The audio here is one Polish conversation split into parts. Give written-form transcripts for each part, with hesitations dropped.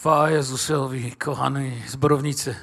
Chwała Jezusowi, kochani zborownicy.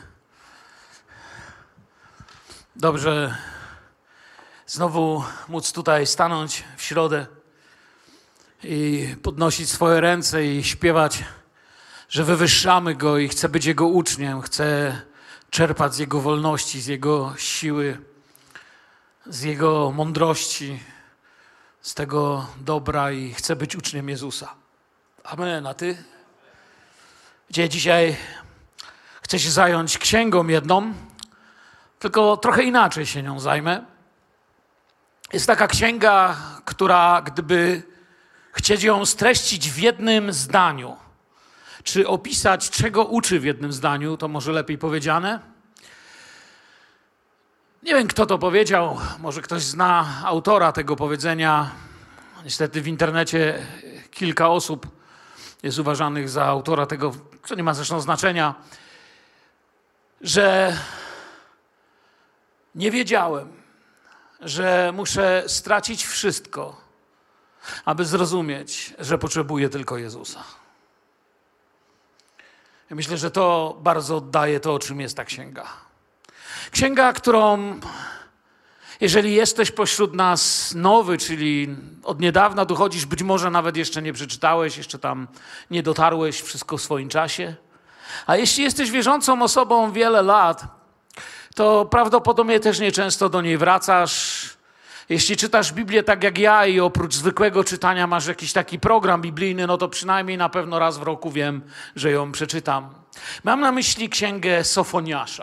Dobrze znowu móc tutaj stanąć w środę i podnosić swoje ręce i śpiewać, że wywyższamy Go i chcę być Jego uczniem, chcę czerpać z Jego wolności, z Jego siły, z Jego mądrości, z tego dobra i chcę być uczniem Jezusa. Amen. A Ty? Gdzie dzisiaj chcę się zająć księgą jedną, tylko trochę inaczej się nią zajmę. Jest taka księga, która gdyby chcieć ją streścić w jednym zdaniu, czy opisać, czego uczy w jednym zdaniu, to może lepiej powiedziane. Nie wiem, kto to powiedział, może ktoś zna autora tego powiedzenia. Niestety w internecie kilka osób jest uważanych za autora tego, co nie ma zresztą znaczenia, że nie wiedziałem, że muszę stracić wszystko, aby zrozumieć, że potrzebuję tylko Jezusa. Ja myślę, że to bardzo oddaje to, o czym jest ta księga. Księga, którą, jeżeli jesteś pośród nas nowy, czyli od niedawna tu chodzisz, być może nawet jeszcze nie przeczytałeś, jeszcze tam nie dotarłeś, wszystko w swoim czasie. A jeśli jesteś wierzącą osobą wiele lat, to prawdopodobnie też nieczęsto do niej wracasz. Jeśli czytasz Biblię tak jak ja i oprócz zwykłego czytania masz jakiś taki program biblijny, no to przynajmniej na pewno raz w roku wiem, że ją przeczytam. Mam na myśli księgę Sofoniasza.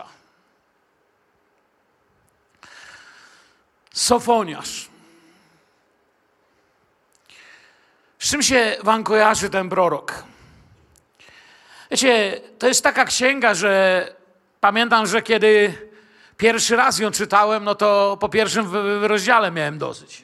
Sofoniasz. Z czym się wam kojarzy ten prorok? Wiecie, to jest taka księga, że pamiętam, że kiedy pierwszy raz ją czytałem, no to po pierwszym rozdziale miałem dosyć.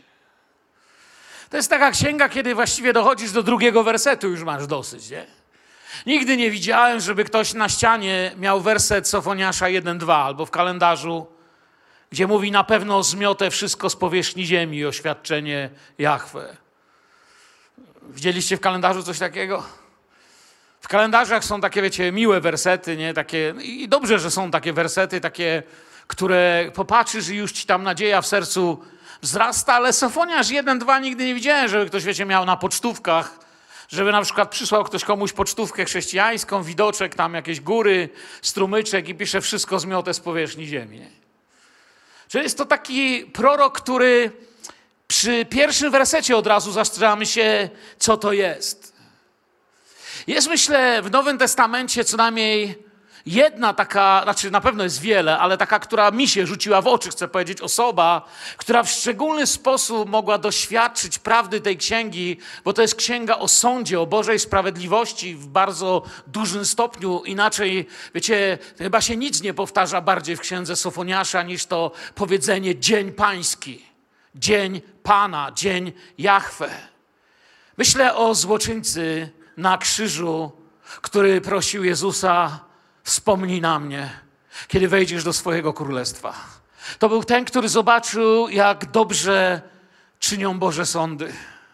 To jest taka księga, kiedy właściwie dochodzisz do drugiego wersetu, już masz dosyć, nie? Nigdy nie widziałem, żeby ktoś na ścianie miał werset Sofoniasza 1-2 albo w kalendarzu, gdzie mówi: na pewno zmiotę wszystko z powierzchni ziemi i oświadczenie Jahwe. Widzieliście w kalendarzu coś takiego? W kalendarzach są takie, wiecie, miłe wersety, nie? Takie, i dobrze, że są takie wersety, takie, które popatrzysz i już ci tam nadzieja w sercu wzrasta, ale Sofoniasz 1-2 nigdy nie widziałem, żeby ktoś, wiecie, miał na pocztówkach, żeby na przykład przysłał ktoś komuś pocztówkę chrześcijańską, widoczek, tam jakieś góry, strumyczek i pisze: wszystko zmiotę z powierzchni ziemi. Nie? Czyli jest to taki prorok, który przy pierwszym wersecie od razu zastrzeżamy się, co to jest. Jest, myślę, w Nowym Testamencie co najmniej jedna taka, znaczy na pewno jest wiele, ale taka, która mi się rzuciła w oczy, chcę powiedzieć, osoba, która w szczególny sposób mogła doświadczyć prawdy tej księgi, bo to jest księga o sądzie, o Bożej sprawiedliwości w bardzo dużym stopniu. Inaczej, wiecie, chyba się nic nie powtarza bardziej w księdze Sofoniasza niż to powiedzenie dzień pański, dzień Pana, dzień Jahwe. Myślę o złoczyńcy na krzyżu, który prosił Jezusa: wspomnij na mnie, kiedy wejdziesz do swojego królestwa. To był ten, który zobaczył, jak dobrze czynią Boże sądy.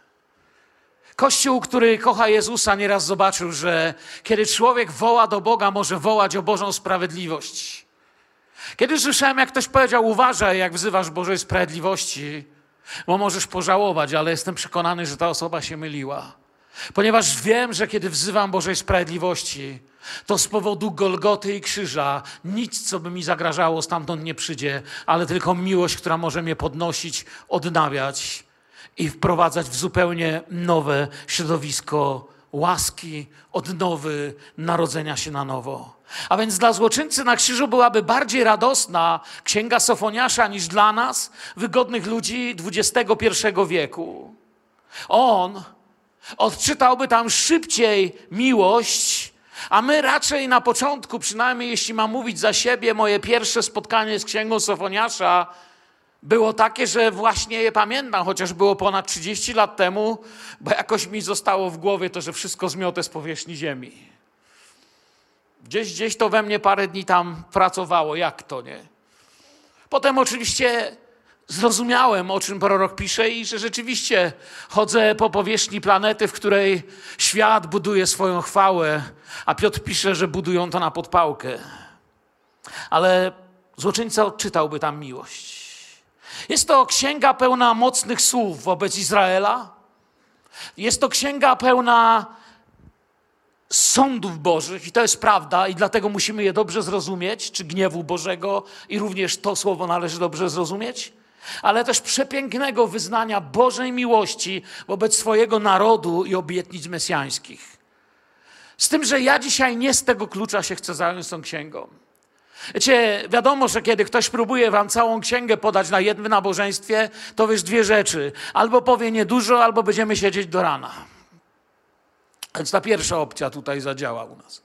Kościół, który kocha Jezusa, nieraz zobaczył, że kiedy człowiek woła do Boga, może wołać o Bożą sprawiedliwość. Kiedy słyszałem, jak ktoś powiedział: uważaj, jak wzywasz Bożej sprawiedliwości, bo możesz pożałować, ale jestem przekonany, że ta osoba się myliła. Ponieważ wiem, że kiedy wzywam Bożej sprawiedliwości, to z powodu Golgoty i krzyża nic, co by mi zagrażało, stamtąd nie przyjdzie, ale tylko miłość, która może mnie podnosić, odnawiać i wprowadzać w zupełnie nowe środowisko łaski, odnowy, narodzenia się na nowo. A więc dla złoczyńcy na krzyżu byłaby bardziej radosna księga Sofoniasza niż dla nas, wygodnych ludzi XXI wieku. On odczytałby tam szybciej miłość, a my raczej na początku, przynajmniej jeśli mam mówić za siebie, moje pierwsze spotkanie z księgą Sofoniasza było takie, że właśnie je pamiętam, chociaż było ponad 30 lat temu, bo jakoś mi zostało w głowie to, że wszystko zmiotę z powierzchni ziemi. Gdzieś to we mnie parę dni tam pracowało, jak to, nie? Potem oczywiście zrozumiałem, o czym prorok pisze i że rzeczywiście chodzę po powierzchni planety, w której świat buduje swoją chwałę, a Piotr pisze, że budują to na podpałkę. Ale złoczyńca odczytałby tam miłość. Jest to księga pełna mocnych słów wobec Izraela. Jest to księga pełna sądów Bożych i to jest prawda i dlatego musimy je dobrze zrozumieć, czy gniewu Bożego i również to słowo należy dobrze zrozumieć, ale też przepięknego wyznania Bożej miłości wobec swojego narodu i obietnic mesjańskich. Z tym, że ja dzisiaj nie z tego klucza się chcę zająć tą księgą. Wiecie, wiadomo, że kiedy ktoś próbuje wam całą księgę podać na jednym nabożeństwie, to wiesz dwie rzeczy. Albo powie niedużo, albo będziemy siedzieć do rana. Więc ta pierwsza opcja tutaj zadziała u nas.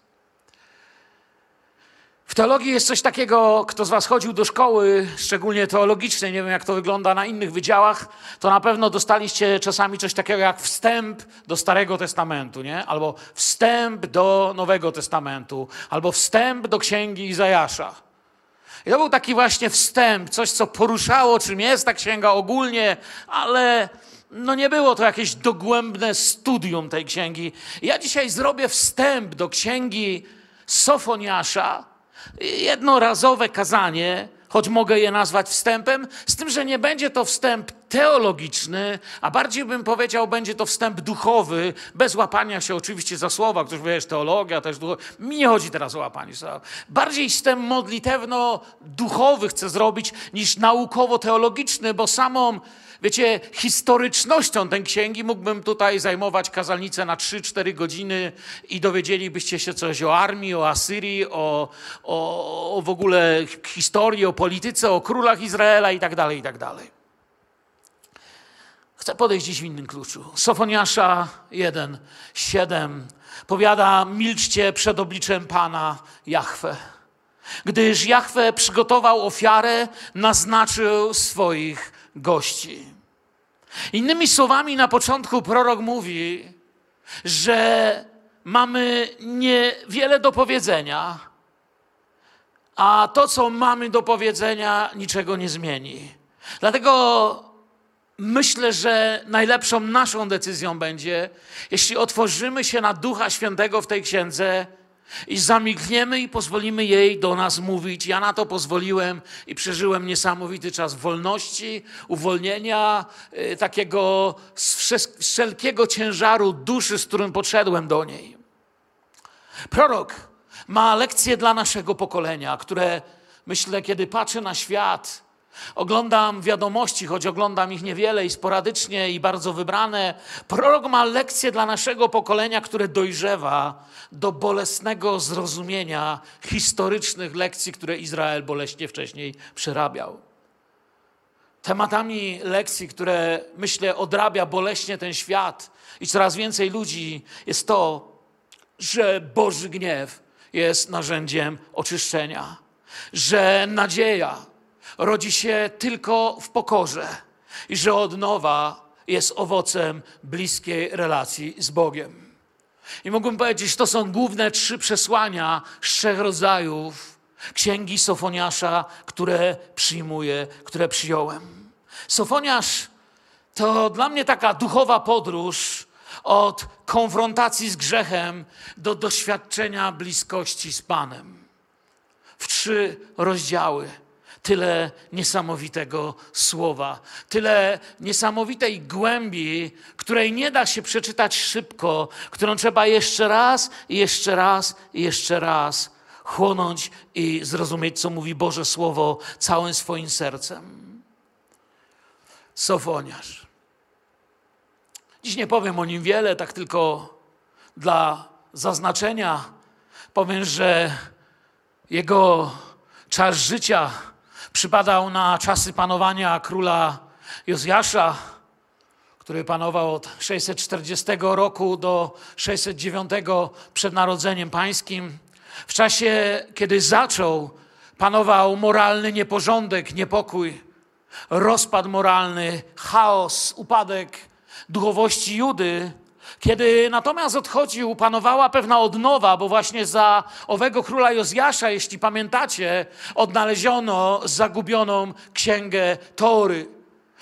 W teologii jest coś takiego, kto z was chodził do szkoły, szczególnie teologicznej, nie wiem jak to wygląda na innych wydziałach, to na pewno dostaliście czasami coś takiego jak wstęp do Starego Testamentu, nie? Albo wstęp do Nowego Testamentu, albo wstęp do Księgi Izajasza. I to był taki właśnie wstęp, coś co poruszało, czym jest ta księga ogólnie, ale no nie było to jakieś dogłębne studium tej księgi. Ja dzisiaj zrobię wstęp do Księgi Sofoniasza, jednorazowe kazanie, choć mogę je nazwać wstępem, z tym, że nie będzie to wstęp teologiczny, a bardziej bym powiedział, będzie to wstęp duchowy, bez łapania się oczywiście za słowa. Ktoś powie, że teologia też duchowa. Mi nie chodzi teraz o łapanie słowa. Bardziej wstęp modlitewno-duchowy chcę zrobić niż naukowo-teologiczny, bo samą, wiecie, historycznością tej księgi mógłbym tutaj zajmować kazalnicę na 3-4 godziny i dowiedzielibyście się coś o armii, o Asyrii, o w ogóle historii, o polityce, o królach Izraela i tak dalej, i tak dalej. Chcę podejść dziś w innym kluczu. Sofoniasza 1:7 powiada: milczcie przed obliczem Pana Jahwe, gdyż Jahwe przygotował ofiarę, naznaczył swoich gości. Innymi słowami, na początku prorok mówi, że mamy niewiele do powiedzenia, a to, co mamy do powiedzenia, niczego nie zmieni. Dlatego myślę, że najlepszą naszą decyzją będzie, jeśli otworzymy się na Ducha Świętego w tej księdze i zamilkniemy i pozwolimy jej do nas mówić. Ja na to pozwoliłem i przeżyłem niesamowity czas wolności, uwolnienia, takiego wszelkiego ciężaru duszy, z którym podszedłem do niej. Prorok ma lekcje dla naszego pokolenia, które myślę, kiedy patrzę na świat, oglądam wiadomości, choć oglądam ich niewiele i sporadycznie i bardzo wybrane. Prorok ma lekcje dla naszego pokolenia, które dojrzewa do bolesnego zrozumienia historycznych lekcji, które Izrael boleśnie wcześniej przerabiał. Tematami lekcji, które myślę odrabia boleśnie ten świat i coraz więcej ludzi, jest to, że Boży gniew jest narzędziem oczyszczenia, że nadzieja rodzi się tylko w pokorze i że odnowa jest owocem bliskiej relacji z Bogiem. I mógłbym powiedzieć, że to są główne 3 przesłania z 3 rodzajów Księgi Sofoniasza, które przyjmuję, które przyjąłem. Sofoniasz to dla mnie taka duchowa podróż od konfrontacji z grzechem do doświadczenia bliskości z Panem. W 3 rozdziały. Tyle niesamowitego słowa, tyle niesamowitej głębi, której nie da się przeczytać szybko, którą trzeba jeszcze raz, i jeszcze raz, i jeszcze raz chłonąć i zrozumieć, co mówi Boże Słowo całym swoim sercem. Sofoniasz. Dziś nie powiem o nim wiele, tak tylko dla zaznaczenia powiem, że jego czas życia przypadał na czasy panowania króla Jozjasza, który panował od 640 roku do 609 przed Narodzeniem Pańskim. W czasie, kiedy zaczął, panował moralny nieporządek, niepokój, rozpad moralny, chaos, upadek duchowości Judy. Kiedy natomiast odchodził, panowała pewna odnowa, bo właśnie za owego króla Jozjasza, jeśli pamiętacie, odnaleziono zagubioną księgę Tory.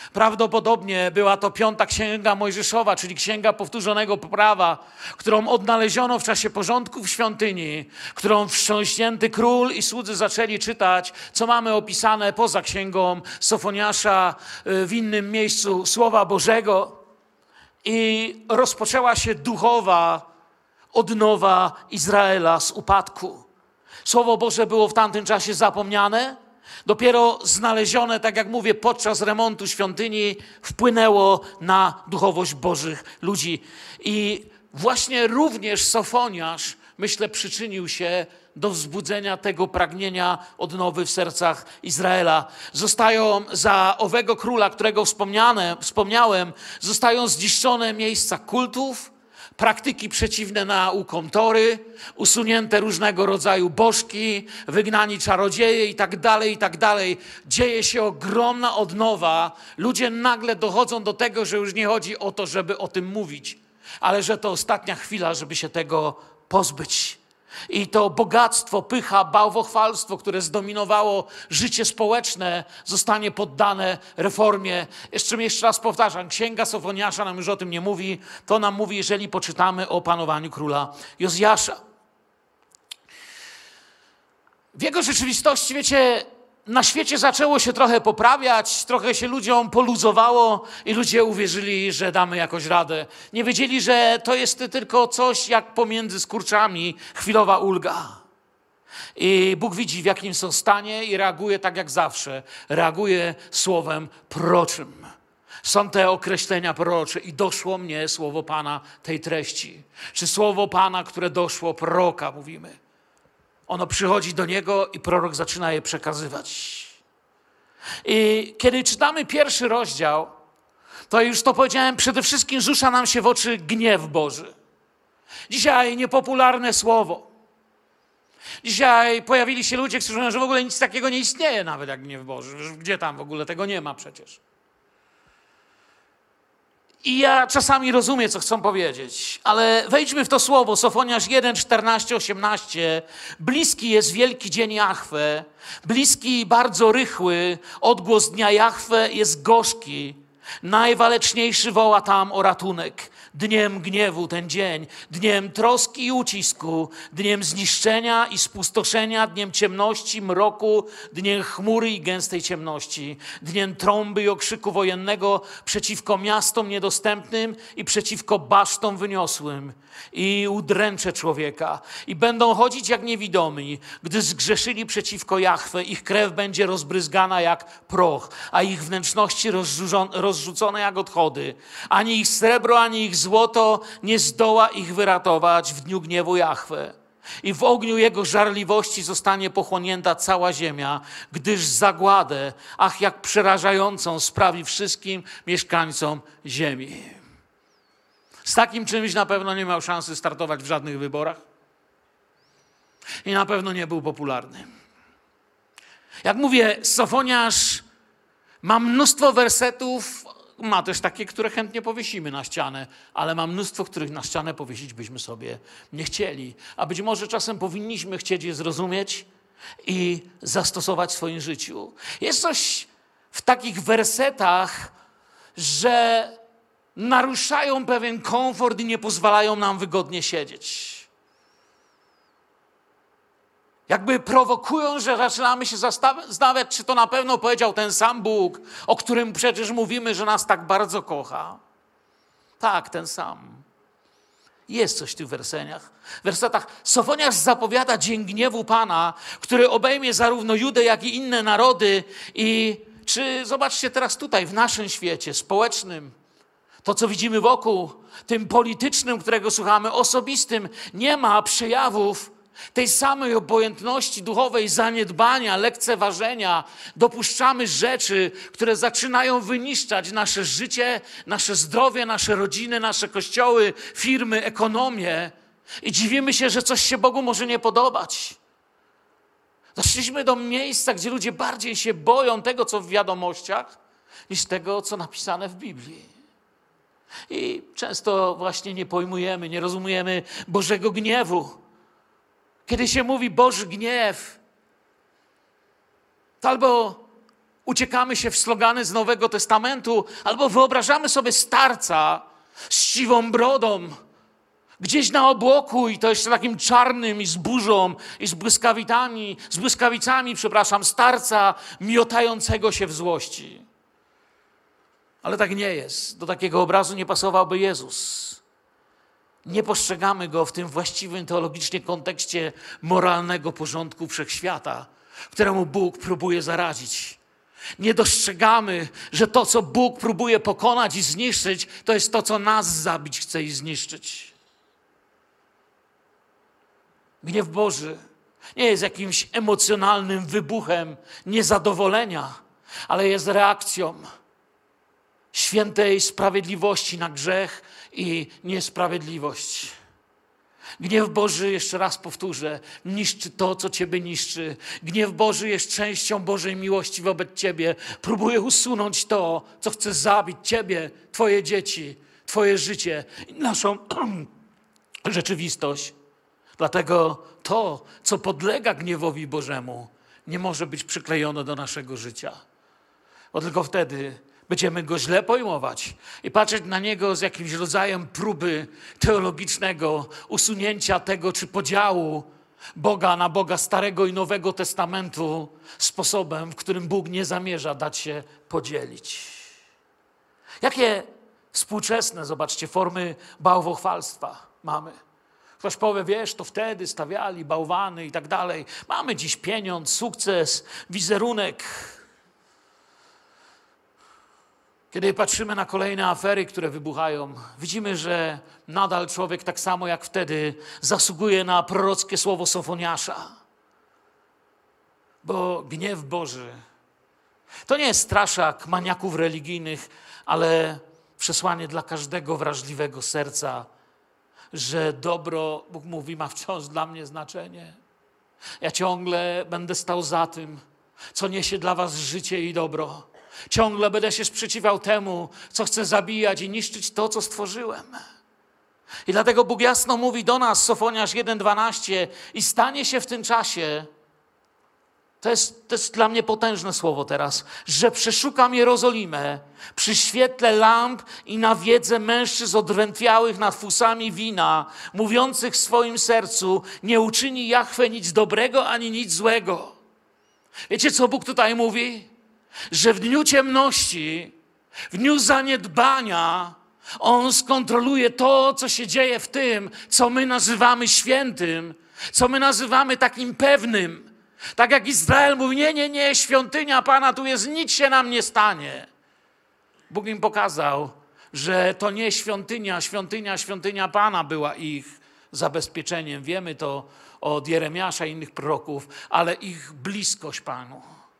Prawdopodobnie była to 5. Księga Mojżeszowa, czyli Księga Powtórzonego Prawa, którą odnaleziono w czasie porządków świątyni, którą wstrząśnięty król i słudzy zaczęli czytać, co mamy opisane poza Księgą Sofoniasza w innym miejscu Słowa Bożego. I rozpoczęła się duchowa odnowa Izraela z upadku. Słowo Boże było w tamtym czasie zapomniane. Dopiero znalezione, tak jak mówię, podczas remontu świątyni wpłynęło na duchowość Bożych ludzi. I właśnie również Sofoniasz, myślę, przyczynił się do wzbudzenia tego pragnienia odnowy w sercach Izraela. Zostają za owego króla, którego wspomniałem, zostają zniszczone miejsca kultów, praktyki przeciwne naukom Tory, usunięte różnego rodzaju bożki, wygnani czarodzieje i tak dalej. Dzieje się ogromna odnowa. Ludzie nagle dochodzą do tego, że już nie chodzi o to, żeby o tym mówić, ale że to ostatnia chwila, żeby się tego pozbyć. I to bogactwo, pycha, bałwochwalstwo, które zdominowało życie społeczne, zostanie poddane reformie. Jeszcze raz powtarzam, Księga Sofoniasza nam już o tym nie mówi. To nam mówi, jeżeli poczytamy o panowaniu króla Jozjasza. W jego rzeczywistości, wiecie, na świecie zaczęło się trochę poprawiać, trochę się ludziom poluzowało i ludzie uwierzyli, że damy jakoś radę. Nie wiedzieli, że to jest tylko coś jak pomiędzy skurczami chwilowa ulga. I Bóg widzi, w jakim są stanie i reaguje tak jak zawsze. Reaguje słowem proroczym. Są te określenia prorocze i doszło mnie słowo Pana tej treści. Czy słowo Pana, które doszło proroka, mówimy. Ono przychodzi do niego i prorok zaczyna je przekazywać. I kiedy czytamy 1. rozdział, to już to powiedziałem, przede wszystkim rzuca nam się w oczy gniew Boży. Dzisiaj niepopularne słowo. Dzisiaj pojawili się ludzie, którzy mówią, że w ogóle nic takiego nie istnieje nawet jak gniew Boży. Gdzie tam w ogóle tego nie ma przecież. I ja czasami rozumiem, co chcą powiedzieć, ale wejdźmy w to słowo, Sofoniasz 1, 14, 18. Bliski jest wielki dzień Jahwe, bliski i bardzo rychły, odgłos dnia Jahwe jest gorzki. Najwaleczniejszy woła tam o ratunek. Dniem gniewu ten dzień, dniem troski i ucisku, dniem zniszczenia i spustoszenia, dniem ciemności, mroku, dniem chmury i gęstej ciemności, dniem trąby i okrzyku wojennego przeciwko miastom niedostępnym i przeciwko basztom wyniosłym. I udręczę człowieka i będą chodzić jak niewidomi, gdy zgrzeszyli przeciwko Jahwe. Ich krew będzie rozbryzgana jak proch, a ich wnętrzności rozrzucone jak odchody. Ani ich srebro, ani ich złoto nie zdoła ich wyratować w dniu gniewu Jahwe. I w ogniu jego żarliwości zostanie pochłonięta cała ziemia, gdyż zagładę, ach jak przerażającą, sprawi wszystkim mieszkańcom ziemi. Z takim czymś na pewno nie miał szansy startować w żadnych wyborach i na pewno nie był popularny. Jak mówię, Sofoniasz ma mnóstwo wersetów, ma też takie, które chętnie powiesimy na ścianę, ale ma mnóstwo, których na ścianę powiesić byśmy sobie nie chcieli. A być może czasem powinniśmy chcieć je zrozumieć i zastosować w swoim życiu. Jest coś w takich wersetach, że naruszają pewien komfort i nie pozwalają nam wygodnie siedzieć. Jakby prowokują, że zaczynamy się zastanawiać, czy to na pewno powiedział ten sam Bóg, o którym przecież mówimy, że nas tak bardzo kocha. Tak, ten sam. Jest coś w tych wersetach. Sofoniasz zapowiada dzień gniewu Pana, który obejmie zarówno Judę, jak i inne narody. I zobaczcie teraz tutaj, w naszym świecie społecznym, to, co widzimy wokół, tym politycznym, którego słuchamy, osobistym, nie ma przejawów tej samej obojętności duchowej, zaniedbania, lekceważenia. Dopuszczamy rzeczy, które zaczynają wyniszczać nasze życie, nasze zdrowie, nasze rodziny, nasze kościoły, firmy, ekonomię. I dziwimy się, że coś się Bogu może nie podobać. Doszliśmy do miejsca, gdzie ludzie bardziej się boją tego, co w wiadomościach, niż tego, co napisane w Biblii. I często właśnie nie pojmujemy, nie rozumiemy Bożego gniewu. Kiedy się mówi Boży gniew, to albo uciekamy się w slogany z Nowego Testamentu, albo wyobrażamy sobie starca z siwą brodą, gdzieś na obłoku i to jeszcze takim czarnym i z burzą i z błyskawicami, starca miotającego się w złości. Ale tak nie jest. Do takiego obrazu nie pasowałby Jezus. Nie postrzegamy Go w tym właściwym teologicznie kontekście moralnego porządku wszechświata, któremu Bóg próbuje zaradzić. Nie dostrzegamy, że to, co Bóg próbuje pokonać i zniszczyć, to jest to, co nas zabić chce i zniszczyć. Gniew Boży nie jest jakimś emocjonalnym wybuchem niezadowolenia, ale jest reakcją świętej sprawiedliwości na grzech i niesprawiedliwość. Gniew Boży, jeszcze raz powtórzę, niszczy to, co Ciebie niszczy. Gniew Boży jest częścią Bożej miłości wobec Ciebie. Próbuje usunąć to, co chce zabić Ciebie, Twoje dzieci, Twoje życie i naszą rzeczywistość. Dlatego to, co podlega gniewowi Bożemu, nie może być przyklejone do naszego życia. Bo tylko wtedy będziemy go źle pojmować i patrzeć na niego z jakimś rodzajem próby teologicznego usunięcia tego, czy podziału Boga na Boga Starego i Nowego Testamentu sposobem, w którym Bóg nie zamierza dać się podzielić. Jakie współczesne, zobaczcie, formy bałwochwalstwa mamy? Ktoś powie, wiesz, to wtedy stawiali bałwany i tak dalej. Mamy dziś pieniądz, sukces, wizerunek. Kiedy patrzymy na kolejne afery, które wybuchają, widzimy, że nadal człowiek tak samo jak wtedy zasługuje na prorockie słowo Sofoniasza. Bo gniew Boży to nie jest straszak maniaków religijnych, ale przesłanie dla każdego wrażliwego serca, że dobro, Bóg mówi, ma wciąż dla mnie znaczenie. Ja ciągle będę stał za tym, co niesie dla was życie i dobro. Ciągle będę się sprzeciwiał temu, co chce zabijać i niszczyć to, co stworzyłem. I dlatego Bóg jasno mówi do nas, Sofoniasz 1:12, i stanie się w tym czasie, to jest dla mnie potężne słowo teraz, że przeszukam Jerozolimę przy świetle lamp i na wiedzę mężczyzn odrętwiałych nad fusami wina, mówiących w swoim sercu, nie uczyni Jahwe nic dobrego ani nic złego. Wiecie, co Bóg tutaj mówi? Że w dniu ciemności, w dniu zaniedbania, On skontroluje to, co się dzieje w tym, co my nazywamy świętym, co my nazywamy takim pewnym. Tak jak Izrael mówi, nie, świątynia Pana tu jest, nic się nam nie stanie. Bóg im pokazał, że to nie świątynia Pana była ich zabezpieczeniem. Wiemy to od Jeremiasza i innych proroków, ale ich bliskość Panu.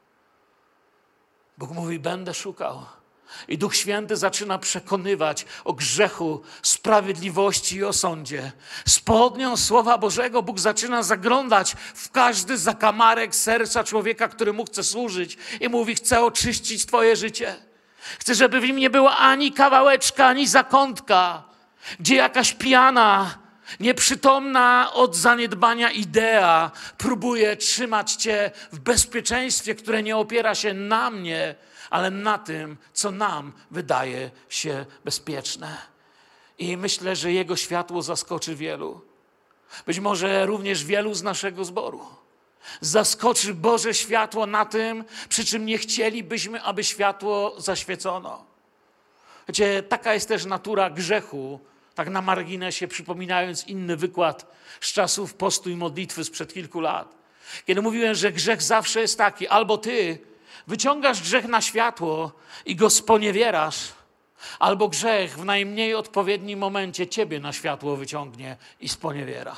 Bóg mówi, będę szukał. I Duch Święty zaczyna przekonywać o grzechu, sprawiedliwości i o sądzie. Z pochodnią Słowa Bożego Bóg zaczyna zaglądać w każdy zakamarek serca człowieka, który Mu chce służyć. I mówi, chcę oczyścić Twoje życie. Chcę, żeby w nim nie było ani kawałeczka, ani zakątka, gdzie jakaś pijana, nieprzytomna od zaniedbania idea próbuje trzymać Cię w bezpieczeństwie, które nie opiera się na mnie, ale na tym, co nam wydaje się bezpieczne. I myślę, że Jego światło zaskoczy wielu. Być może również wielu z naszego zboru. Zaskoczy Boże światło na tym, przy czym nie chcielibyśmy, aby światło zaświecono. Wiecie, taka jest też natura grzechu, tak na marginesie, przypominając inny wykład z czasów postu i modlitwy sprzed kilku lat. Kiedy mówiłem, że grzech zawsze jest taki, albo ty wyciągasz grzech na światło i go sponiewierasz, albo grzech w najmniej odpowiednim momencie ciebie na światło wyciągnie i sponiewiera.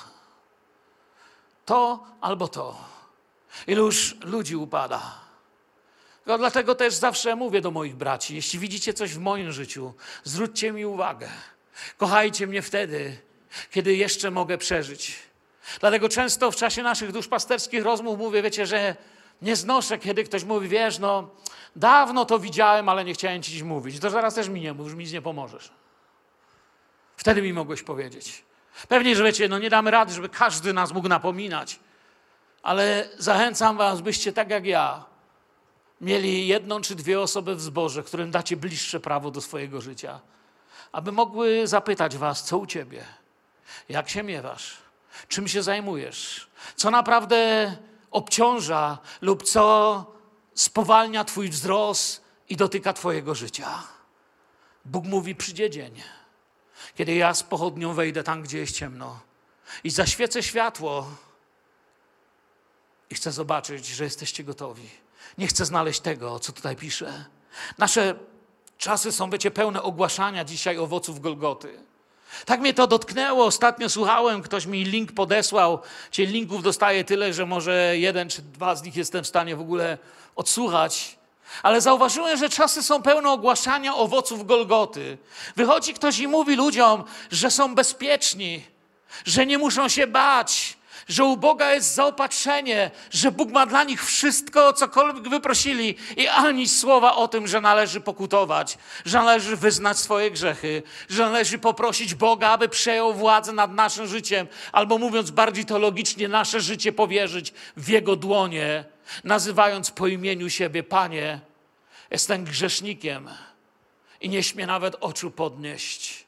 To albo to. Iluż ludzi upada. No, dlatego też zawsze mówię do moich braci, jeśli widzicie coś w moim życiu, zwróćcie mi uwagę. Kochajcie mnie wtedy, kiedy jeszcze mogę przeżyć. Dlatego często w czasie naszych duszpasterskich rozmów mówię, wiecie, że nie znoszę, kiedy ktoś mówi, wiesz, no dawno to widziałem, ale nie chciałem ci dziś mówić. To zaraz też mi nie mów, że mi nic nie pomożesz. Wtedy mi mogłeś powiedzieć. Pewnie, że wiecie, no nie damy rady, żeby każdy nas mógł napominać, ale zachęcam was, byście tak jak ja mieli jedną czy dwie osoby w zborze, którym dacie bliższe prawo do swojego życia, aby mogły zapytać was, co u ciebie, jak się miewasz, czym się zajmujesz, co naprawdę obciąża lub co spowalnia twój wzrost i dotyka twojego życia. Bóg mówi, przyjdzie dzień, kiedy ja z pochodnią wejdę tam, gdzie jest ciemno i zaświecę światło i chcę zobaczyć, że jesteście gotowi. Nie chcę znaleźć tego, co tutaj piszę. Nasze czasy są, wiecie, pełne ogłaszania dzisiaj owoców Golgoty. Tak mnie to dotknęło. Ostatnio słuchałem, ktoś mi link podesłał. Czyli linków dostaję tyle, że może jeden czy dwa z nich jestem w stanie w ogóle odsłuchać. Ale zauważyłem, że czasy są pełne ogłaszania owoców Golgoty. Wychodzi ktoś i mówi ludziom, że są bezpieczni, że nie muszą się bać, że u Boga jest zaopatrzenie, że Bóg ma dla nich wszystko, cokolwiek wyprosili i ani słowa o tym, że należy pokutować, że należy wyznać swoje grzechy, że należy poprosić Boga, aby przejął władzę nad naszym życiem, albo mówiąc bardziej teologicznie, nasze życie powierzyć w Jego dłonie, nazywając po imieniu siebie, Panie, jestem grzesznikiem i nie śmie nawet oczu podnieść.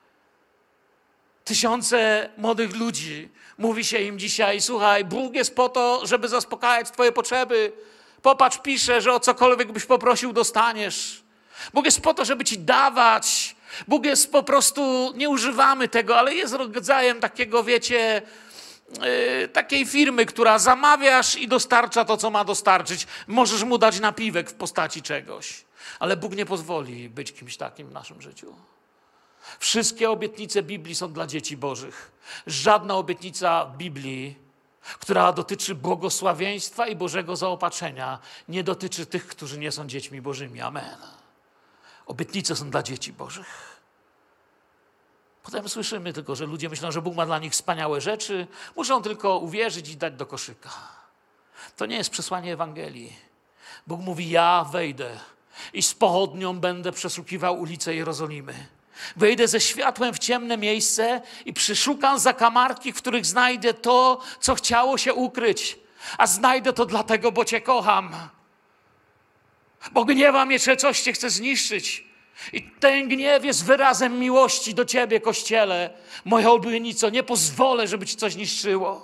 Tysiące młodych ludzi, mówi się im dzisiaj, słuchaj, Bóg jest po to, żeby zaspokajać twoje potrzeby. Popatrz, pisze, że o cokolwiek byś poprosił, dostaniesz. Bóg jest po to, żeby ci dawać. Bóg jest po prostu, nie używamy tego, ale jest rodzajem takiego, wiecie, takiej firmy, która zamawiasz i dostarcza to, co ma dostarczyć. Możesz mu dać napiwek w postaci czegoś, ale Bóg nie pozwoli być kimś takim w naszym życiu. Wszystkie obietnice Biblii są dla dzieci Bożych. Żadna obietnica Biblii, która dotyczy błogosławieństwa i Bożego zaopatrzenia, nie dotyczy tych, którzy nie są dziećmi Bożymi. Amen. Obietnice są dla dzieci Bożych. Potem słyszymy tylko, że ludzie myślą, że Bóg ma dla nich wspaniałe rzeczy, muszą tylko uwierzyć i dać do koszyka. To nie jest przesłanie Ewangelii. Bóg mówi, ja wejdę i z pochodnią będę przeszukiwał ulice Jerozolimy. Wejdę ze światłem w ciemne miejsce i przeszukam zakamarki, w których znajdę to, co chciało się ukryć. A znajdę to dlatego, bo Cię kocham. Bo gniewa mnie, że coś Cię chce zniszczyć. I ten gniew jest wyrazem miłości do Ciebie, Kościele. Moja oblubienica, nie pozwolę, żeby Ci coś niszczyło.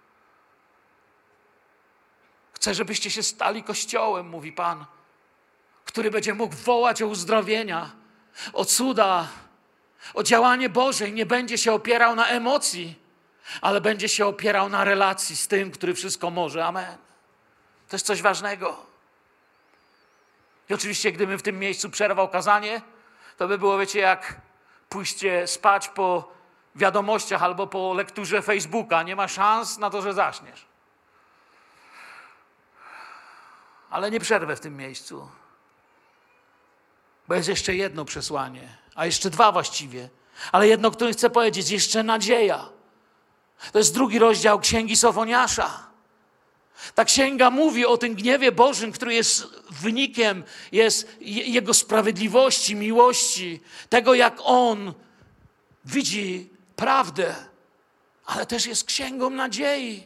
Chcę, żebyście się stali Kościołem, mówi Pan, który będzie mógł wołać o uzdrowienia, o cuda, o działanie Boże i nie będzie się opierał na emocji, ale będzie się opierał na relacji z tym, który wszystko może. Amen. To jest coś ważnego. I oczywiście, gdybym w tym miejscu przerwał kazanie, to by było, wiecie, jak pójście spać po wiadomościach albo po lekturze Facebooka. Nie ma szans na to, że zaśniesz. Ale nie przerwę w tym miejscu. Bo jest jeszcze jedno przesłanie, a jeszcze dwa właściwie, ale jedno, które chcę powiedzieć, jeszcze nadzieja. To jest 2 rozdział Księgi Sofoniasza. Ta księga mówi o tym gniewie Bożym, który jest wynikiem jest Jego sprawiedliwości, miłości, tego jak On widzi prawdę, ale też jest księgą nadziei.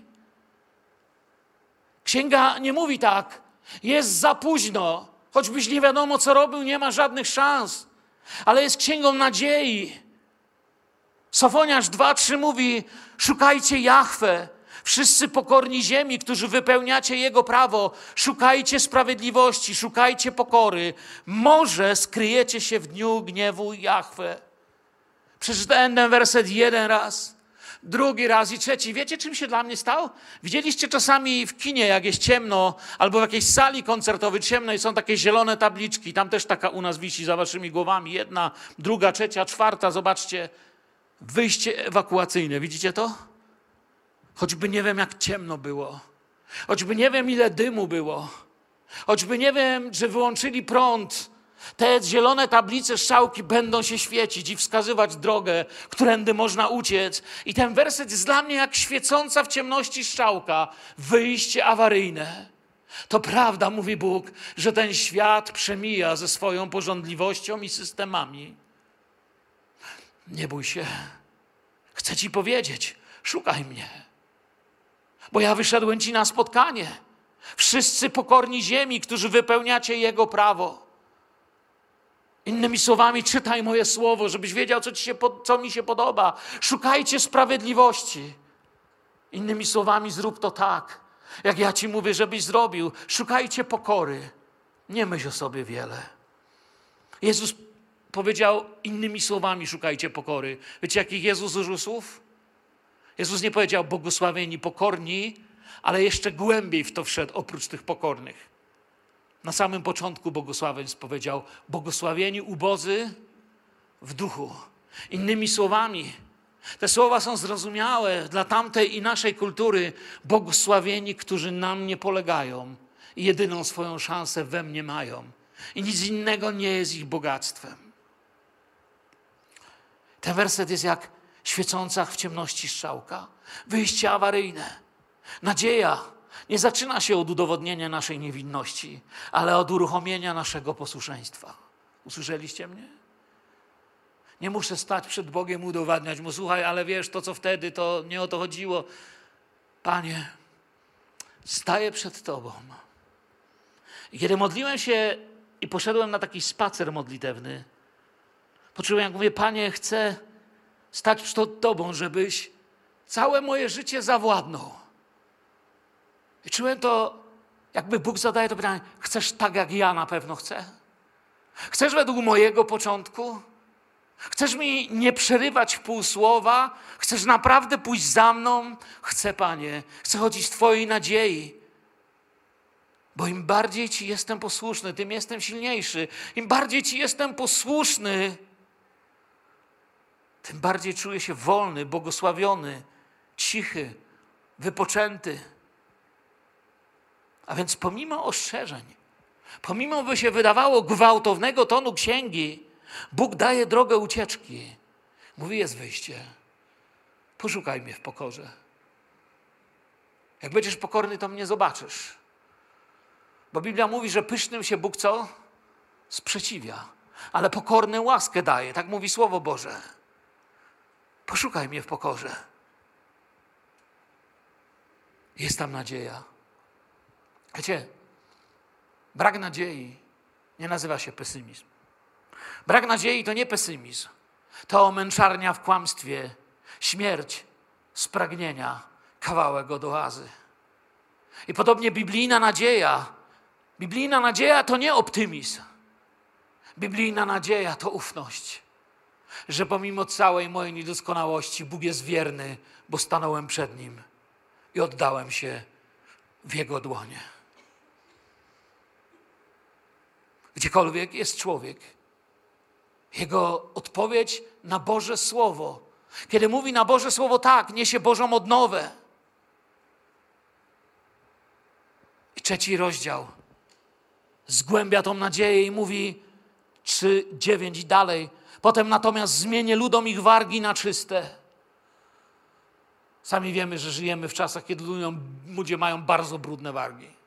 Księga nie mówi tak, jest za późno, choćbyś nie wiadomo co robił, nie ma żadnych szans, ale jest księgą nadziei. Sofoniasz 2:3 mówi, szukajcie Jahwe, wszyscy pokorni ziemi, którzy wypełniacie Jego prawo, szukajcie sprawiedliwości, szukajcie pokory. Może skryjecie się w dniu gniewu Jahwe. Przeczytałem ten werset 1 raz, 2 raz i 3. Wiecie, czym się dla mnie stał? Widzieliście czasami w kinie, jak jest ciemno, albo w jakiejś sali koncertowej ciemno i są takie zielone tabliczki. Tam też taka u nas wisi za waszymi głowami. 1, 2, 3, 4. Zobaczcie. Wyjście ewakuacyjne. Widzicie to? Choćby nie wiem, jak ciemno było. Choćby nie wiem, ile dymu było. Choćby nie wiem, że wyłączyli prąd. Te zielone tablice, strzałki będą się świecić i wskazywać drogę, którędy można uciec. I ten werset jest dla mnie jak świecąca w ciemności strzałka. Wyjście awaryjne. To prawda, mówi Bóg, że ten świat przemija ze swoją porządliwością i systemami. Nie bój się. Chcę ci powiedzieć, szukaj mnie. Bo ja wyszedłem ci na spotkanie. Wszyscy pokorni ziemi, którzy wypełniacie Jego prawo. Innymi słowami, czytaj moje słowo, żebyś wiedział, co mi się podoba. Szukajcie sprawiedliwości. Innymi słowami, zrób to tak, jak ja ci mówię, żebyś zrobił. Szukajcie pokory. Nie myśl o sobie wiele. Jezus powiedział innymi słowami, szukajcie pokory. Wiecie, jakich Jezus użył słów? Jezus nie powiedział błogosławieni pokorni, ale jeszcze głębiej w to wszedł, oprócz tych pokornych. Na samym początku błogosławieństw powiedział błogosławieni ubodzy w duchu. Innymi słowami, te słowa są zrozumiałe dla tamtej i naszej kultury. Błogosławieni, którzy na mnie polegają i jedyną swoją szansę we mnie mają. I nic innego nie jest ich bogactwem. Ten werset jest jak świecąca w ciemności strzałka. Wyjście awaryjne. Nadzieja nie zaczyna się od udowodnienia naszej niewinności, ale od uruchomienia naszego posłuszeństwa. Usłyszeliście mnie? Nie muszę stać przed Bogiem, udowadniać mu, słuchaj, ale wiesz, to co wtedy, to nie o to chodziło. Panie, staję przed Tobą. I kiedy modliłem się i poszedłem na taki spacer modlitewny, poczułem, jak mówię, Panie, chcę stać przed Tobą, żebyś całe moje życie zawładnął. I czułem to, jakby Bóg zadaje to pytanie, chcesz tak, jak ja na pewno chcę? Chcesz według mojego początku? Chcesz mi nie przerywać w pół słowa? Chcesz naprawdę pójść za mną? Chcę, Panie. Chcę chodzić w Twojej nadziei. Bo im bardziej Ci jestem posłuszny, tym jestem silniejszy. Im bardziej Ci jestem posłuszny, tym bardziej czuję się wolny, błogosławiony, cichy, wypoczęty. A więc pomimo ostrzeżeń, pomimo by się wydawało gwałtownego tonu księgi, Bóg daje drogę ucieczki. Mówi, jest wyjście. Poszukaj mnie w pokorze. Jak będziesz pokorny, to mnie zobaczysz. Bo Biblia mówi, że pysznym się Bóg co? Sprzeciwia. Ale pokorny łaskę daje. Tak mówi Słowo Boże. Poszukaj mnie w pokorze. Jest tam nadzieja. Wiecie, brak nadziei nie nazywa się pesymizm. Brak nadziei to nie pesymizm. To męczarnia w kłamstwie, śmierć z pragnienia, kawałek od oazy. I podobnie biblijna nadzieja to nie optymizm. Biblijna nadzieja to ufność, że pomimo całej mojej niedoskonałości Bóg jest wierny, bo stanąłem przed Nim i oddałem się w Jego dłonie. Gdziekolwiek jest człowiek, jego odpowiedź na Boże Słowo, kiedy mówi na Boże Słowo tak, niesie Bożą odnowę. I 3 rozdział zgłębia tą nadzieję i mówi 3:9 i dalej. Potem natomiast zmienię ludom ich wargi na czyste. Sami wiemy, że żyjemy w czasach, kiedy ludzie mają bardzo brudne wargi.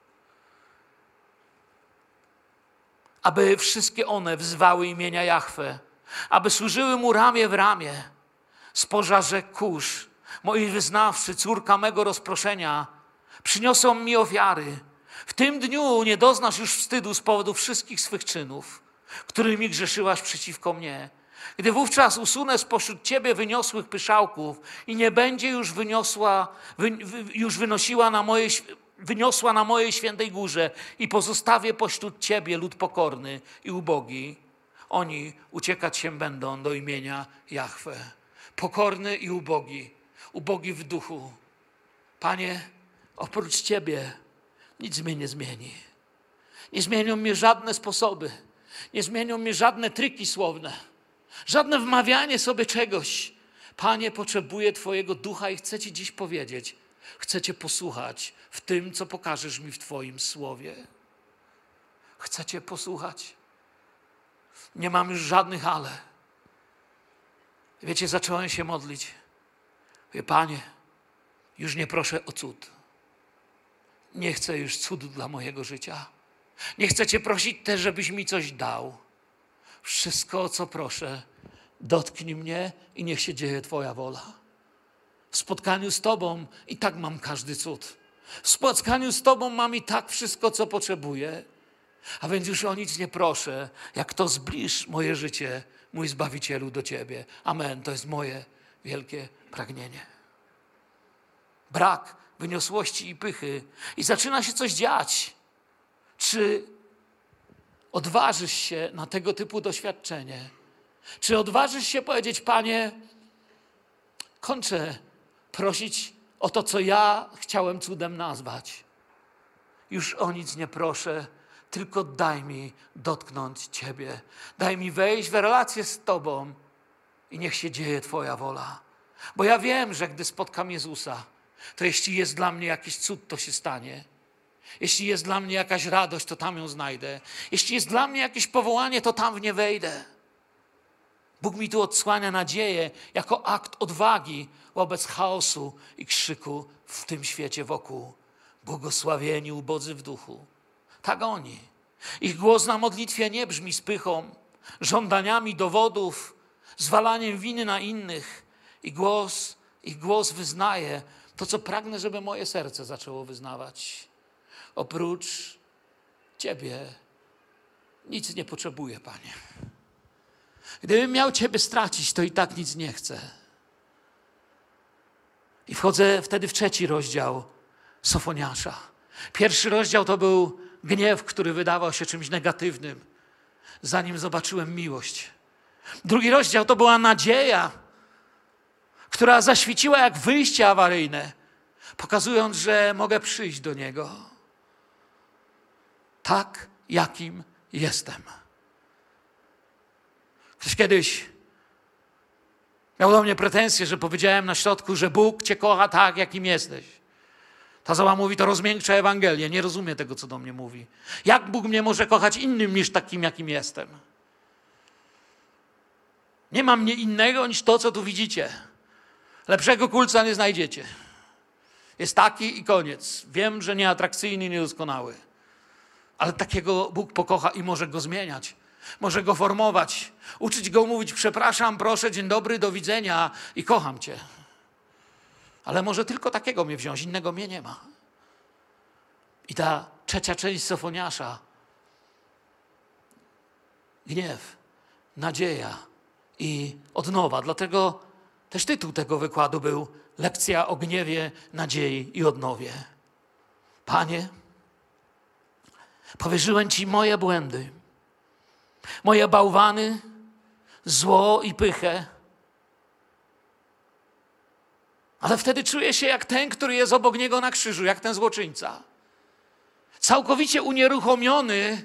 Aby wszystkie one wzywały imienia Jahwe, aby służyły Mu ramię w ramię. Spoża rzekł Kusz, moi wyznawcy, córka mego rozproszenia, przyniosą mi ofiary. W tym dniu nie doznasz już wstydu z powodu wszystkich swych czynów, którymi grzeszyłaś przeciwko mnie. Gdy wówczas usunę spośród ciebie wyniosłych pyszałków i nie będzie już wyniosła na mojej świętej górze i pozostawię pośród ciebie lud pokorny i ubogi. Oni uciekać się będą do imienia Jahwe. Pokorny i ubogi, ubogi w duchu. Panie, oprócz Ciebie nic mnie nie zmieni. Nie zmienią mnie żadne sposoby. Nie zmienią mnie żadne triki słowne. Żadne wmawianie sobie czegoś. Panie, potrzebuję Twojego ducha i chcę Ci dziś powiedzieć. Chcę Cię posłuchać w tym, co pokażesz mi w Twoim słowie. Chcę Cię posłuchać. Nie mam już żadnych ale. Wiecie, zacząłem się modlić. Mówię, Panie, już nie proszę o cud. Nie chcę już cudu dla mojego życia. Nie chcę Cię prosić też, żebyś mi coś dał. Wszystko, o co proszę, dotknij mnie i niech się dzieje Twoja wola. W spotkaniu z Tobą i tak mam każdy cud. W spotkaniu z Tobą mam i tak wszystko, co potrzebuję. A więc już o nic nie proszę, jak to zbliż moje życie, mój Zbawicielu, do Ciebie. Amen. To jest moje wielkie pragnienie. Brak wyniosłości i pychy. I zaczyna się coś dziać. Czy odważysz się na tego typu doświadczenie? Czy odważysz się powiedzieć: Panie, kończę prosić o to, co ja chciałem cudem nazwać. Już o nic nie proszę, tylko daj mi dotknąć Ciebie. Daj mi wejść w relację z Tobą i niech się dzieje Twoja wola. Bo ja wiem, że gdy spotkam Jezusa, to jeśli jest dla mnie jakiś cud, to się stanie. Jeśli jest dla mnie jakaś radość, to tam ją znajdę. Jeśli jest dla mnie jakieś powołanie, to tam w nie wejdę. Bóg mi tu odsłania nadzieję jako akt odwagi wobec chaosu i krzyku w tym świecie wokół. Błogosławieni ubodzy w duchu. Tak oni. Ich głos na modlitwie nie brzmi z pychą, żądaniami dowodów, zwalaniem winy na innych. Ich głos wyznaje to, co pragnę, żeby moje serce zaczęło wyznawać. Oprócz Ciebie nic nie potrzebuję, Panie. Gdybym miał Ciebie stracić, to i tak nic nie chcę. I wchodzę wtedy w 3 rozdział Sofoniasza. 1 rozdział to był gniew, który wydawał się czymś negatywnym, zanim zobaczyłem miłość. 2 rozdział to była nadzieja, która zaświeciła jak wyjście awaryjne, pokazując, że mogę przyjść do Niego tak, jakim jestem. Ktoś kiedyś miał do mnie pretensje, że powiedziałem na środku, że Bóg Cię kocha tak, jakim jesteś. Ta osoba mówi: to rozmiękcza Ewangelię. Nie rozumie tego, co do mnie mówi. Jak Bóg mnie może kochać innym niż takim, jakim jestem? Nie ma mnie innego niż to, co tu widzicie. Lepszego kulca nie znajdziecie. Jest taki i koniec. Wiem, że nieatrakcyjny i niedoskonały. Ale takiego Bóg pokocha i może go zmieniać. Może go formować. Uczyć go mówić: przepraszam, proszę, dzień dobry, do widzenia i kocham Cię. Ale może tylko takiego mnie wziąć, innego mnie nie ma. I ta 3. część Sofoniasza. Gniew, nadzieja i odnowa. Dlatego też tytuł tego wykładu był: lekcja o gniewie, nadziei i odnowie. Panie, powierzyłem Ci moje błędy, moje bałwany, zło i pychę. Ale wtedy czuję się jak ten, który jest obok Niego na krzyżu, jak ten złoczyńca. Całkowicie unieruchomiony,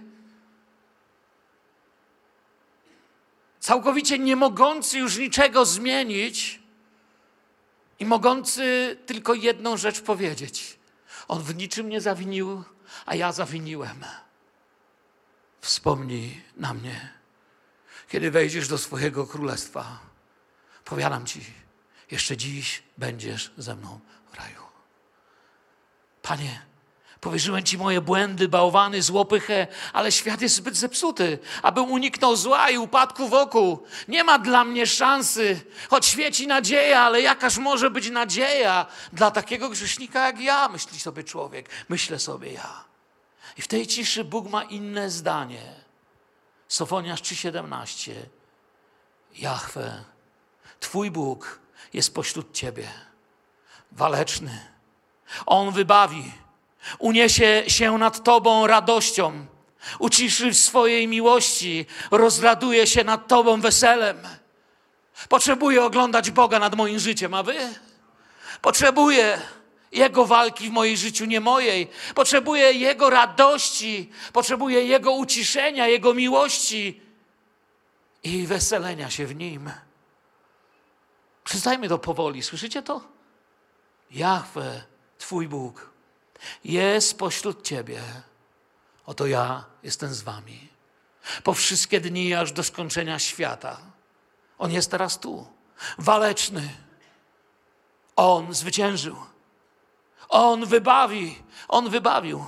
całkowicie nie mogący już niczego zmienić i mogący tylko jedną rzecz powiedzieć. On w niczym nie zawinił, a ja zawiniłem. Wspomnij na mnie, kiedy wejdziesz do swojego królestwa. Powiadam Ci, jeszcze dziś będziesz ze mną w raju. Panie, powierzyłem Ci moje błędy, bałwany, złopychę, ale świat jest zbyt zepsuty, abym uniknął zła i upadku wokół. Nie ma dla mnie szansy, choć świeci nadzieja, ale jakaż może być nadzieja dla takiego grzesznika jak ja, myśli sobie człowiek, myślę sobie ja. I w tej ciszy Bóg ma inne zdanie. Sofoniasz 3,17. Jahwe, Twój Bóg jest pośród Ciebie. Waleczny. On wybawi. Uniesie się nad Tobą radością. Uciszy w swojej miłości. Rozraduje się nad Tobą weselem. Potrzebuję oglądać Boga nad moim życiem, a Wy? Potrzebuję Jego walki w moim życiu, nie mojej. Potrzebuję Jego radości. Potrzebuję Jego uciszenia, Jego miłości i weselenia się w Nim. Przyznajmy to powoli. Słyszycie to? Jahwe, Twój Bóg, jest pośród Ciebie. Oto ja jestem z Wami. Po wszystkie dni, aż do skończenia świata. On jest teraz tu. Waleczny. On zwyciężył. On wybawi. On wybawił.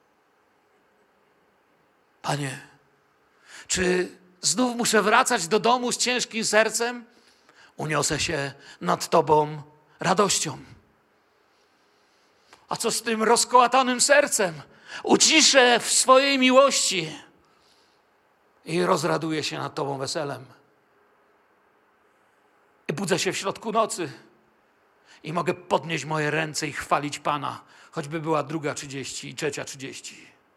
Panie, czy znów muszę wracać do domu z ciężkim sercem? Uniosę się nad Tobą radością. A co z tym rozkołatanym sercem? Uciszę w swojej miłości i rozraduję się nad Tobą weselem. I budzę się w środku nocy i mogę podnieść moje ręce i chwalić Pana, choćby była 2:30 i 3:30.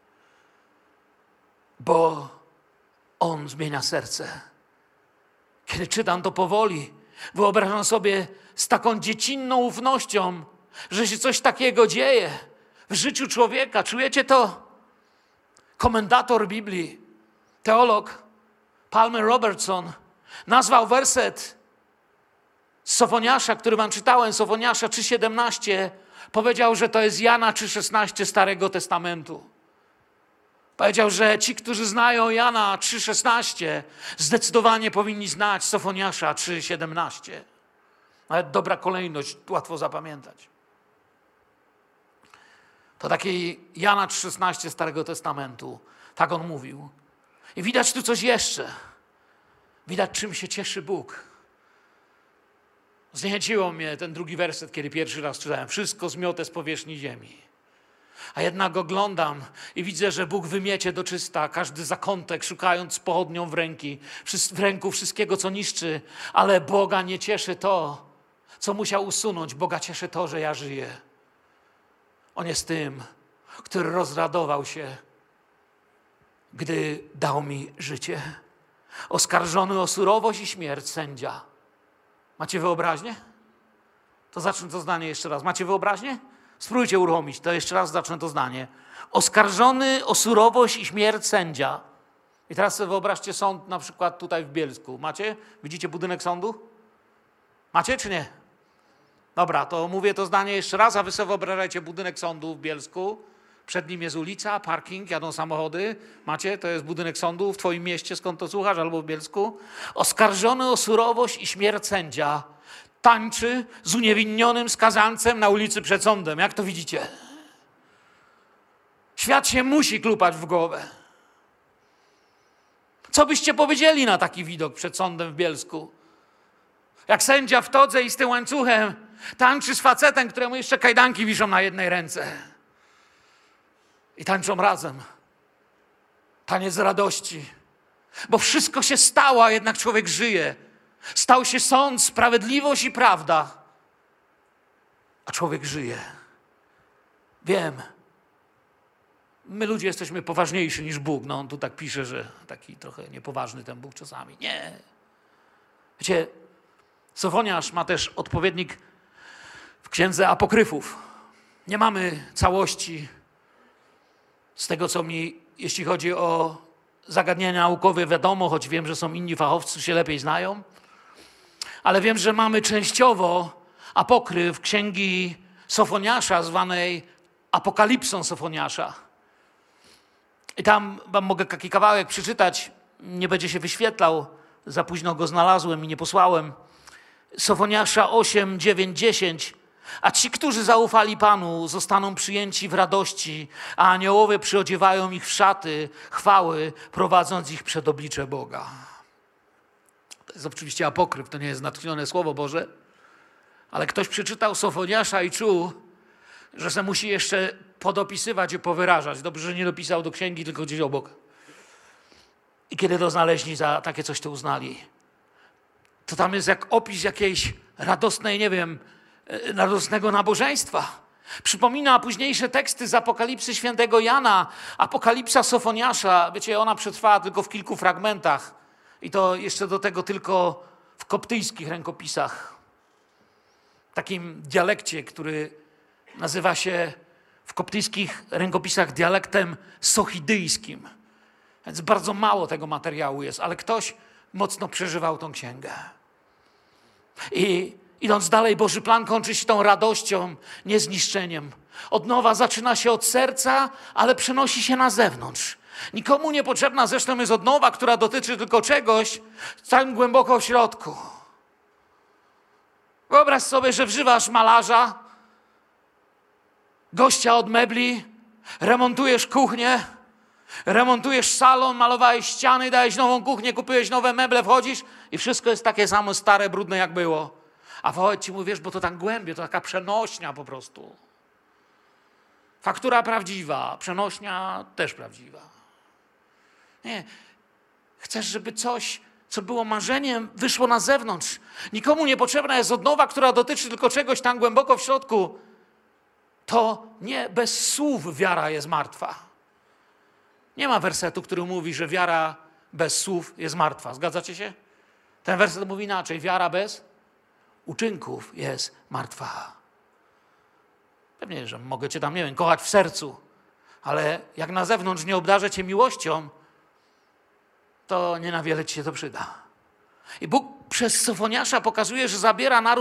Bo On zmienia serce. Kiedy czytam to powoli, wyobrażam sobie z taką dziecinną ufnością, że się coś takiego dzieje w życiu człowieka. Czujecie to? Komentator Biblii, teolog Palmer Robertson nazwał werset z Sofoniasza, który wam czytałem, Sofoniasza 3:17, powiedział, że to jest Jana 3:16 Starego Testamentu. Powiedział, że ci, którzy znają Jana 3:16, zdecydowanie powinni znać Sofoniasza 3:17. Nawet dobra kolejność, łatwo zapamiętać. To taki Jana 3:16 Starego Testamentu. Tak on mówił. I widać tu coś jeszcze. Widać, czym się cieszy Bóg. Zniechęciło mnie ten drugi werset, kiedy pierwszy raz czytałem. Wszystko zmiotę z powierzchni ziemi. A jednak oglądam i widzę, że Bóg wymiecie do czysta każdy zakątek, szukając pochodnią w ręku wszystkiego, co niszczy. Ale Boga nie cieszy to, co musiał usunąć. Boga cieszy to, że ja żyję. On jest tym, który rozradował się, gdy dał mi życie. Oskarżony o surowość i śmierć sędzia. Macie wyobraźnię? To zacznę to zdanie jeszcze raz. Macie wyobraźnię? Spróbujcie uruchomić, to jeszcze raz zacznę to zdanie. Oskarżony o surowość i śmierć sędzia. I teraz sobie wyobraźcie sąd na przykład tutaj w Bielsku. Macie? Widzicie budynek sądu? Macie czy nie? Dobra, to mówię to zdanie jeszcze raz, a wy sobie wyobrażajcie budynek sądu w Bielsku. Przed nim jest ulica, parking, jadą samochody. Macie? To jest budynek sądu w twoim mieście, skąd to słuchasz, albo w Bielsku. Oskarżony o surowość i śmierć sędzia tańczy z uniewinnionym skazancem na ulicy przed sądem. Jak to widzicie? Świat się musi klupać w głowę. Co byście powiedzieli na taki widok przed sądem w Bielsku? Jak sędzia w todze i z tym łańcuchem tańczy z facetem, któremu jeszcze kajdanki wiszą na jednej ręce. I tańczą razem. Taniec z radości. Bo wszystko się stało, a jednak człowiek żyje. Stał się sąd, sprawiedliwość i prawda. A człowiek żyje. Wiem. My ludzie jesteśmy poważniejsi niż Bóg. No on tu tak pisze, że taki trochę niepoważny ten Bóg czasami. Nie. Wiecie, Sofoniasz ma też odpowiednik w Księdze Apokryfów. Nie mamy całości z tego, co mi, jeśli chodzi o zagadnienia naukowe, wiadomo, choć wiem, że są inni fachowcy, się lepiej znają. Ale wiem, że mamy częściowo apokryf Księgi Sofoniasza, zwanej Apokalipsą Sofoniasza. I tam wam mogę taki kawałek przeczytać, nie będzie się wyświetlał, za późno go znalazłem i nie posłałem. Sofoniasza 8, 9, 10. A ci, którzy zaufali Panu, zostaną przyjęci w radości, a aniołowie przyodziewają ich w szaty chwały, prowadząc ich przed oblicze Boga. To jest oczywiście apokryf, to nie jest natchnione Słowo Boże, ale ktoś przeczytał Sofoniasza i czuł, że se musi jeszcze podopisywać i powyrażać. Dobrze, że nie dopisał do księgi, tylko gdzieś obok. I kiedy to znaleźli, za takie coś to uznali. To tam jest jak opis jakiejś radosnej, nie wiem, radosnego nabożeństwa. Przypomina późniejsze teksty z Apokalipsy świętego Jana. Apokalipsa Sofoniasza, wiecie, ona przetrwała tylko w kilku fragmentach. I to jeszcze do tego tylko w koptyjskich rękopisach. W takim dialekcie, który nazywa się w koptyjskich rękopisach dialektem sochidyjskim. Więc bardzo mało tego materiału jest, ale ktoś mocno przeżywał tą księgę. I idąc dalej, Boży plan kończy się tą radością, nie zniszczeniem. Odnowa zaczyna się od serca, ale przenosi się na zewnątrz. Nikomu niepotrzebna zresztą jest odnowa, która dotyczy tylko czegoś tam głęboko w środku. Wyobraź sobie, że wzywasz malarza, gościa od mebli, remontujesz kuchnię, remontujesz salon, malowałeś ściany, dałeś nową kuchnię, kupiłeś nowe meble, wchodzisz i wszystko jest takie samo stare, brudne jak było. A wchodź ci mówisz, bo to tak głębie, to taka przenośnia po prostu. Faktura prawdziwa, przenośnia też prawdziwa. Nie. Chcesz, żeby coś, co było marzeniem, wyszło na zewnątrz. Nikomu niepotrzebna jest odnowa, która dotyczy tylko czegoś tam głęboko w środku. To nie bez słów wiara jest martwa. Nie ma wersetu, który mówi, że wiara bez słów jest martwa. Zgadzacie się? Ten werset mówi inaczej. Wiara bez uczynków jest martwa. Pewnie, że mogę cię tam, nie wiem, kochać w sercu, ale jak na zewnątrz nie obdarzę cię miłością, to nie na wiele ci się to przyda. I Bóg przez Sofoniasza pokazuje, że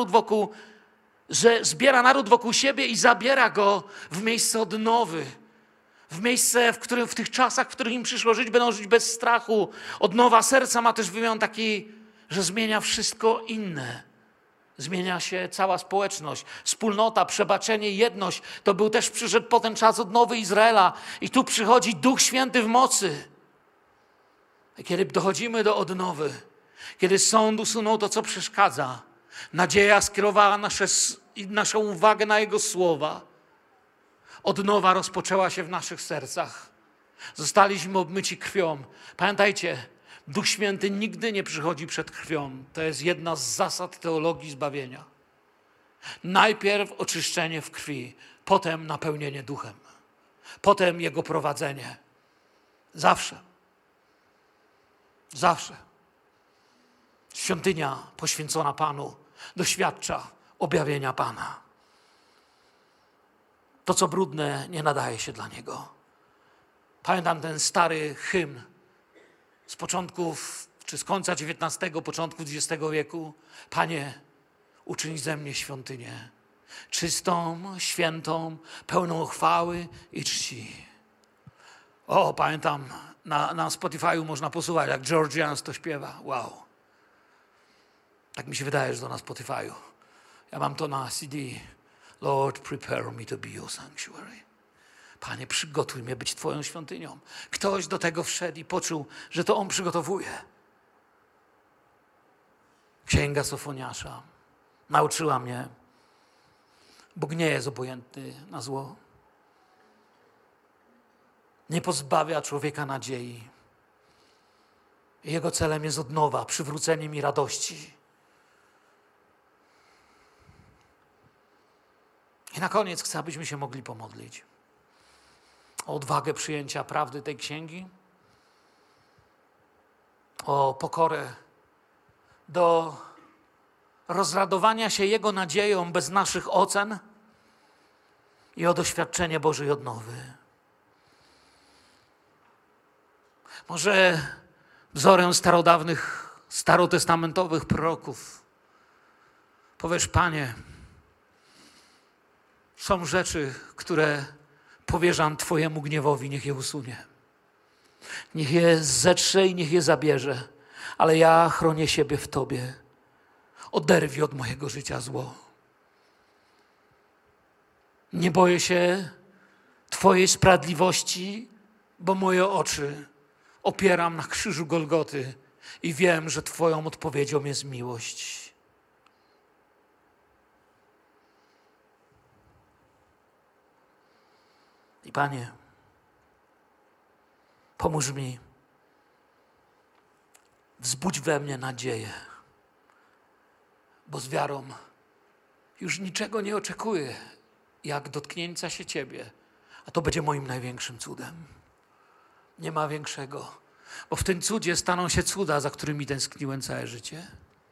zbiera naród wokół siebie i zabiera go w miejsce odnowy. W miejsce, w tych czasach, w których im przyszło żyć, będą żyć bez strachu. Odnowa serca ma też wymiar taki, że zmienia wszystko inne. Zmienia się cała społeczność, wspólnota, przebaczenie, jedność. To też przyszedł potem czas odnowy Izraela. I tu przychodzi Duch Święty w mocy. I kiedy dochodzimy do odnowy, kiedy sąd usunął to, co przeszkadza, nadzieja skierowała naszą uwagę na Jego słowa, odnowa rozpoczęła się w naszych sercach. Zostaliśmy obmyci krwią. Pamiętajcie, Duch Święty nigdy nie przychodzi przed krwią. To jest jedna z zasad teologii zbawienia. Najpierw oczyszczenie w krwi, potem napełnienie Duchem, potem Jego prowadzenie. Zawsze. Zawsze. Świątynia poświęcona Panu doświadcza objawienia Pana. To, co brudne, nie nadaje się dla Niego. Pamiętam ten stary hymn z początków, czy z końca XIX, początku XX wieku. Panie, uczyń ze mnie świątynię, czystą, świętą, pełną chwały i czci. O, pamiętam, na Spotify'u można posłuchać, jak George Jones to śpiewa. Wow. Tak mi się wydaje, że to na Spotify'u. Ja mam to na CD. Lord, prepare me to be your sanctuary. Panie, przygotuj mnie być Twoją świątynią. Ktoś do tego wszedł i poczuł, że to On przygotowuje. Księga Sofoniasza nauczyła mnie, Bóg nie jest obojętny na zło. Nie pozbawia człowieka nadziei. Jego celem jest odnowa, przywrócenie mi radości. I na koniec chcę, abyśmy się mogli pomodlić o odwagę przyjęcia prawdy tej księgi, o pokorę do rozradowania się Jego nadzieją bez naszych ocen i o doświadczenie Bożej odnowy. Może wzorem starodawnych, starotestamentowych proroków powiesz, Panie, są rzeczy, które powierzam Twojemu gniewowi, niech je usunie. Niech je zetrze i niech je zabierze, ale ja chronię siebie w Tobie. Oderwij od mojego życia zło. Nie boję się Twojej sprawiedliwości, bo moje oczy opieram na krzyżu Golgoty i wiem, że Twoją odpowiedzią jest miłość. I Panie, pomóż mi, wzbudź we mnie nadzieję, bo z wiarą już niczego nie oczekuję, jak dotknięcia się Ciebie, a to będzie moim największym cudem. Nie ma większego, bo w tym cudzie staną się cuda, za którymi tęskniłem całe życie.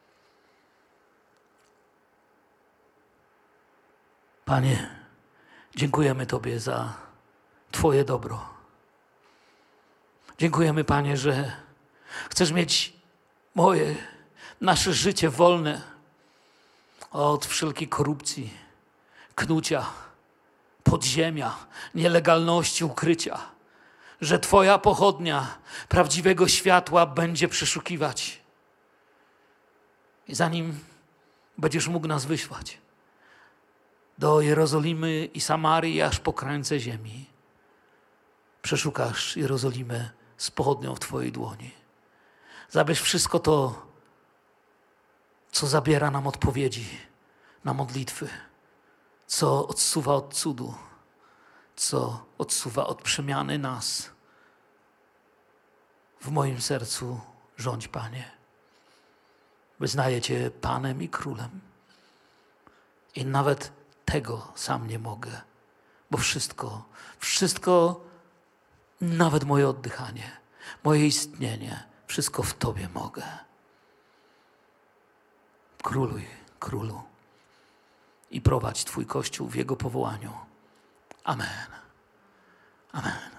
Panie, dziękujemy Tobie za Twoje dobro. Dziękujemy, Panie, że chcesz mieć nasze życie wolne od wszelkiej korupcji, knucia, podziemia, nielegalności, ukrycia. Że Twoja pochodnia prawdziwego światła będzie przeszukiwać. I zanim będziesz mógł nas wysłać do Jerozolimy i Samarii, aż po krańce ziemi, przeszukasz Jerozolimę z pochodnią w Twojej dłoni. Zabierz wszystko to, co zabiera nam odpowiedzi na modlitwy, co odsuwa od cudu, co odsuwa od przemiany nas. W moim sercu rządź, Panie. Wyznaję Cię Panem i Królem. I nawet tego sam nie mogę, bo wszystko, nawet moje oddychanie, moje istnienie, wszystko w Tobie mogę. Króluj, Królu, i prowadź Twój Kościół w Jego powołaniu. Amen. Amen.